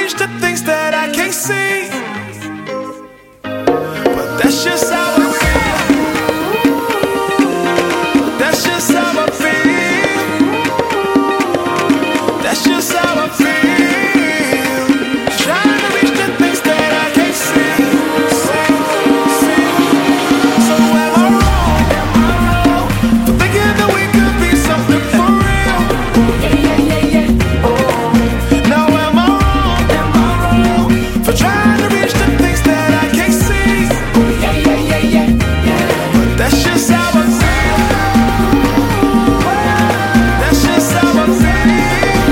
reach the things that I can't see. But that's just how I feel. That's just how I feel. That's just how I feel. Trying to reach the things that I can't see. So am I wrong? For thinking that we could be something for real? Now am I wrong? For trying to reach the things that I can't see? But that's just how I feel. That's just how I feel.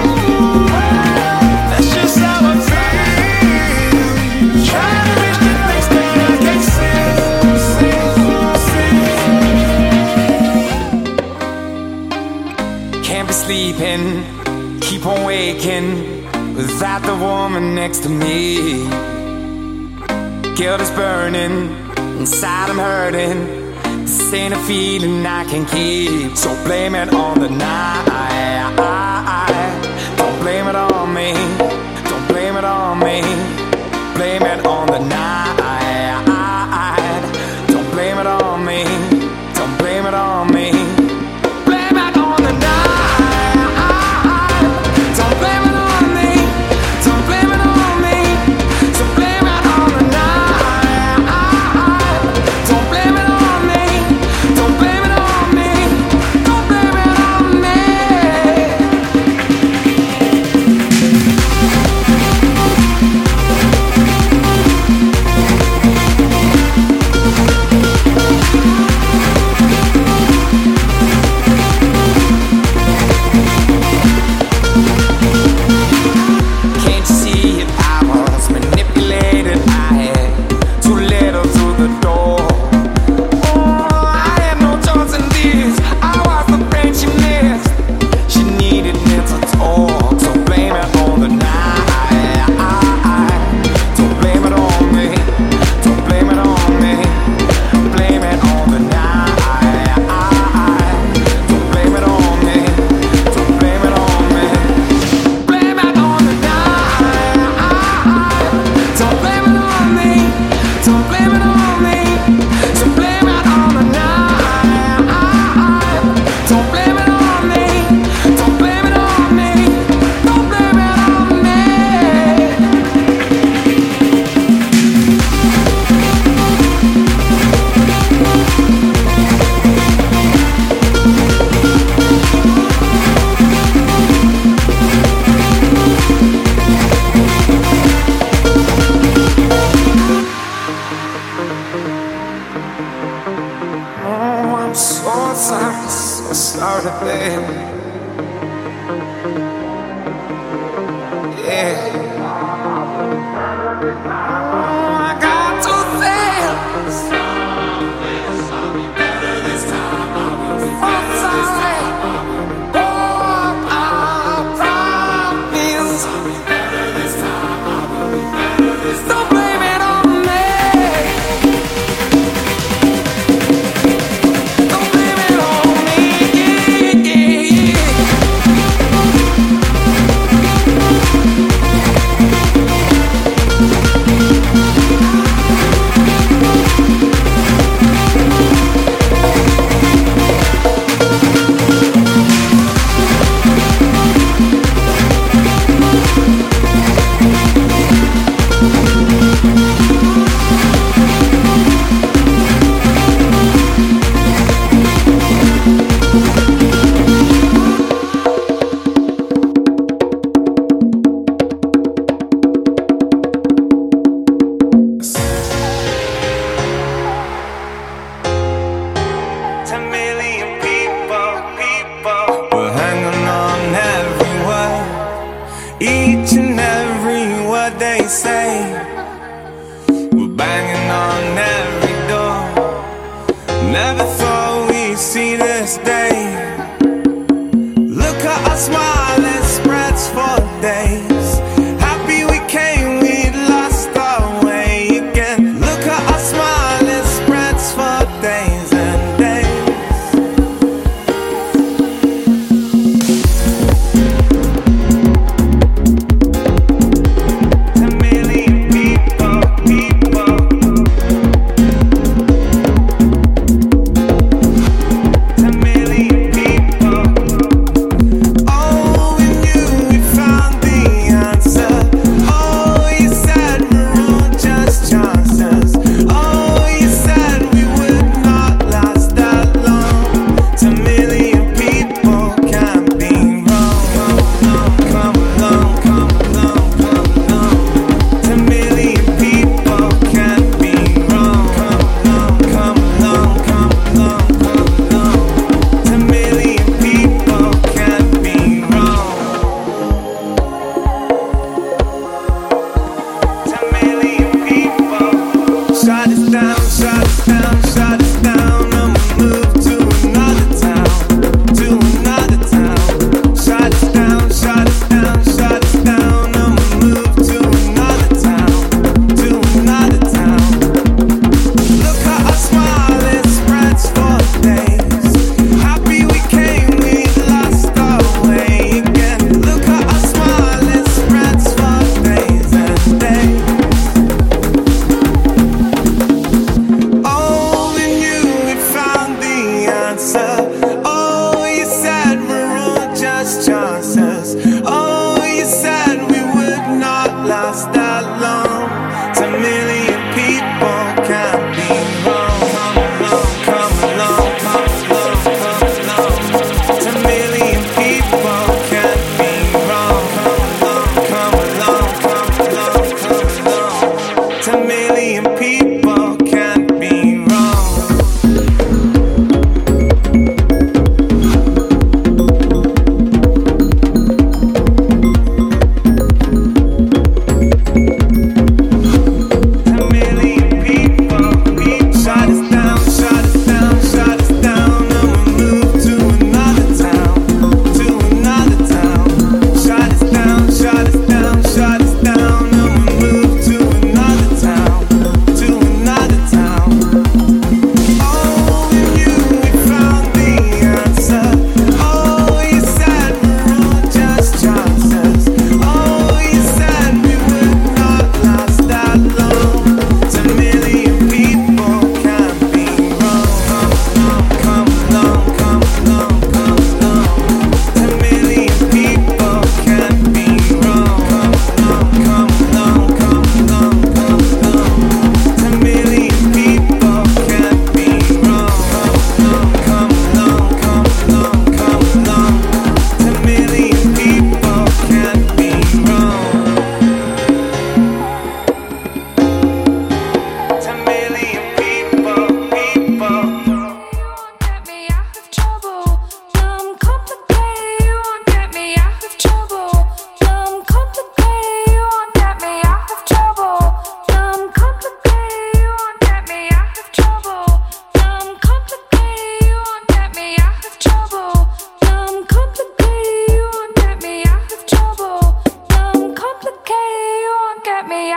That's just how I feel. Trying to reach the things that I can't see. Can't be sleeping, keep on waking without the woman next to me. Guilt is burning, inside I'm hurting. This ain't a feeling I can keep. So blame it on the night. Don't blame it on me. Don't blame it on me. Blame it on the night. Don't blame it on me. Don't blame it on me. Blame it on the night. Don't blame it on me. Don't blame it on me. So blame it on the night. Don't blame it on me. Don't blame it on me. Don't blame it on me. Can't you see it? I was manipulated. I had too little through the door. Oh, I had no choice in this. I was the friend she missed. She needed me to talk. So blame it on the night. Don't blame it on me. Don't blame it on me. Blame it on the night. Don't blame it on me. Don't blame it on me. Blame it on the night. Don't blame it on me. Don't blame it on me. So blame it on the night. Don't blame it on me. Don't blame it on me. Don't blame it on me. Oh, I'm so sorry, baby. Yeah. Oh, I got to things. I'm sorry. Oh, I promise. Don't blame it on me. Don't blame it on me. Never thought we'd see this day. Look at our smile, it spreads for days. Happy we came, we'd lost our way again. Look at our smile, it spreads for days and days.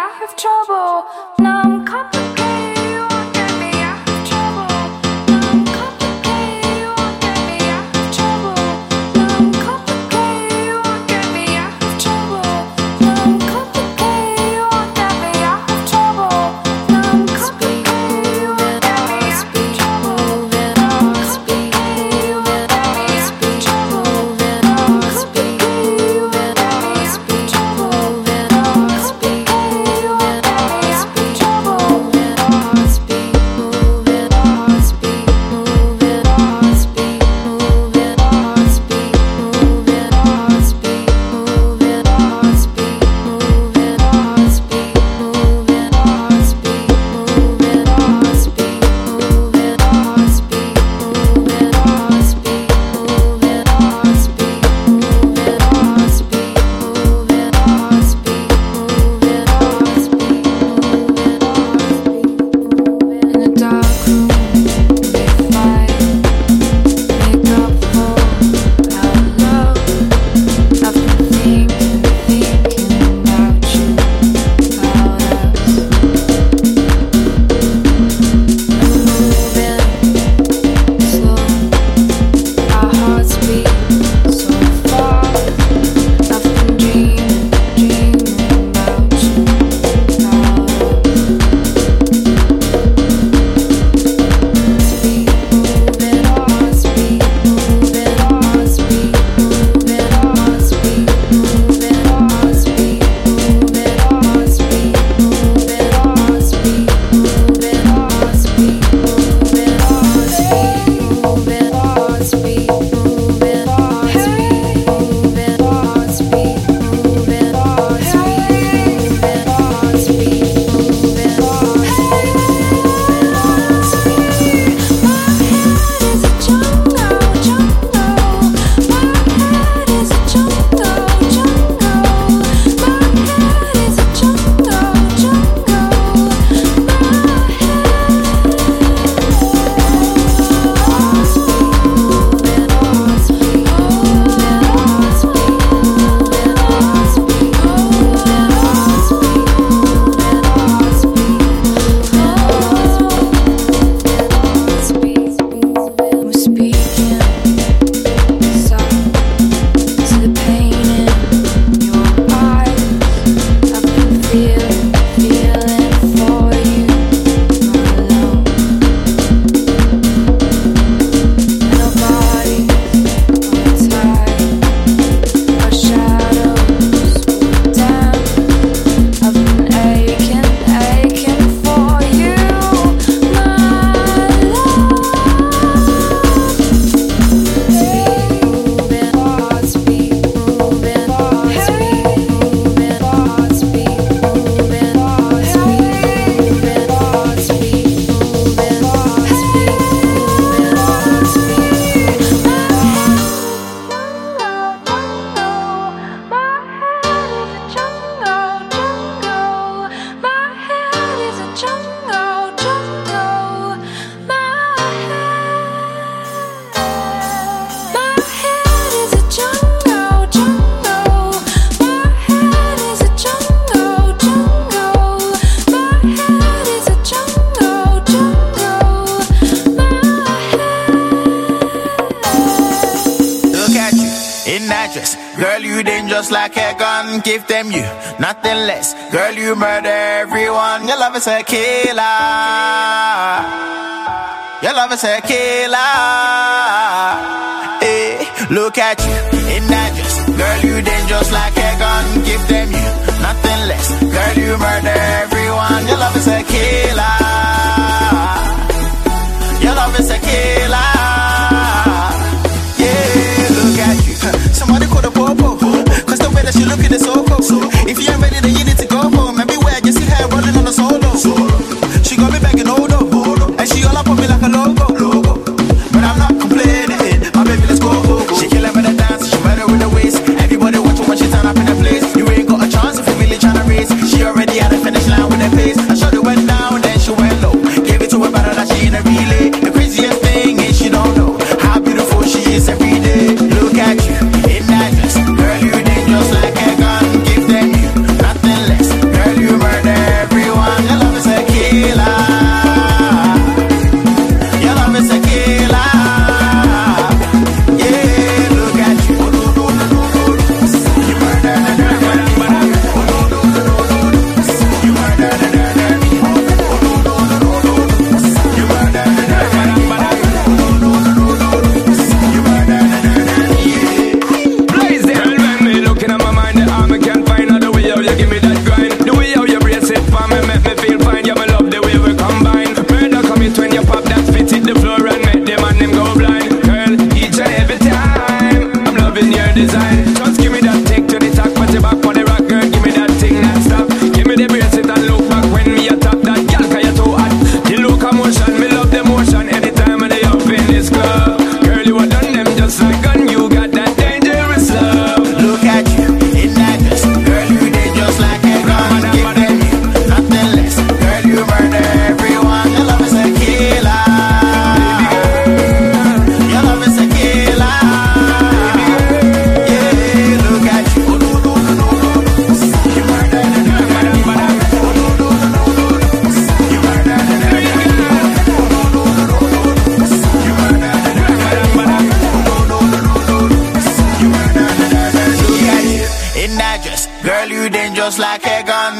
just like a gun, give them you, nothing less. Girl, you murder everyone. Your love is a killer. Your love is a killer. Hey, look at you in that dress. Girl, you dangerous like a gun, give them you, nothing less. Girl, you murder everyone. Your love is a killer. Your love is a killer. Yeah, look at you. Somebody call the popo, cause the way that she looking is so cool. If you ain't ready, then you need to go home. Maybe where you see her rolling on a solo. She got me begging Odo, and she all up on me like a logo. But I'm not complaining, my baby, let's go. She killing with the dance, she better with the waist. Everybody watching when she turn up in the place. You ain't got a chance if you really tryna race. She already had a finish line with her pace. I shot it went down, then she went low. Gave it to her better that she in a relay. The craziest thing is she don't know how beautiful she is every day. Look at you in that dress, girl, you dangerous like a gun. Give them you, nothing less. Girl, you murder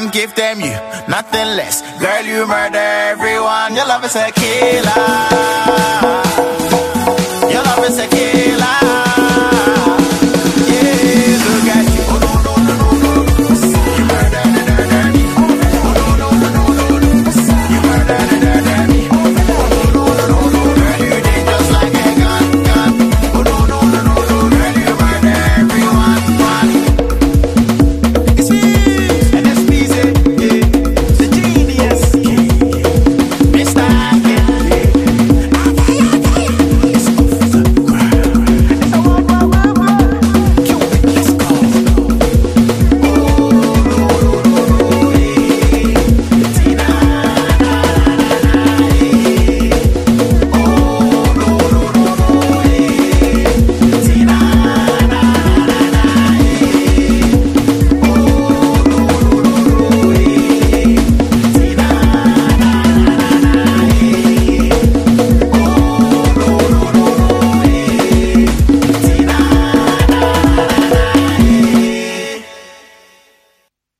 one, give them you, nothing less. Girl, you murder everyone. Your love is a killer. Your love is a killer.